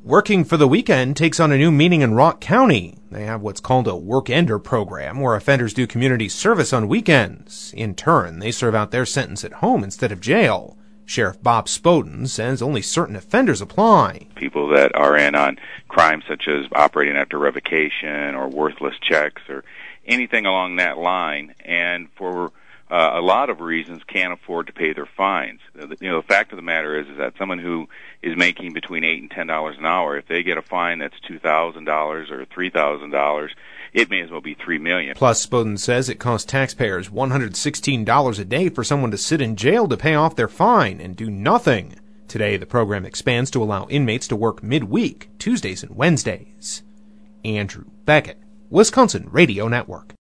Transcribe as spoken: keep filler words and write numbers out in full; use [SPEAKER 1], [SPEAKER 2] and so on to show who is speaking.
[SPEAKER 1] Working for the weekend takes on a new meaning in Rock County. They have what's called a work-ender program, where offenders do community service on weekends. In turn, they serve out their sentence at home instead of jail. Sheriff Bob Spoden says only certain offenders apply.
[SPEAKER 2] People that are in on crimes such as operating after revocation or worthless checks or anything along that line, and for uh, a lot of reasons can't afford to pay their fines. You know, the fact of the matter is, is that someone who is making between eight and ten dollars an hour, if they get a fine that's two thousand dollars or three thousand dollars, it may as well be three million dollars.
[SPEAKER 1] Plus, Spoden says it costs taxpayers one hundred sixteen dollars a day for someone to sit in jail to pay off their fine and do nothing. Today, the program expands to allow inmates to work midweek, Tuesdays and Wednesdays. Andrew Beckett, Wisconsin Radio Network.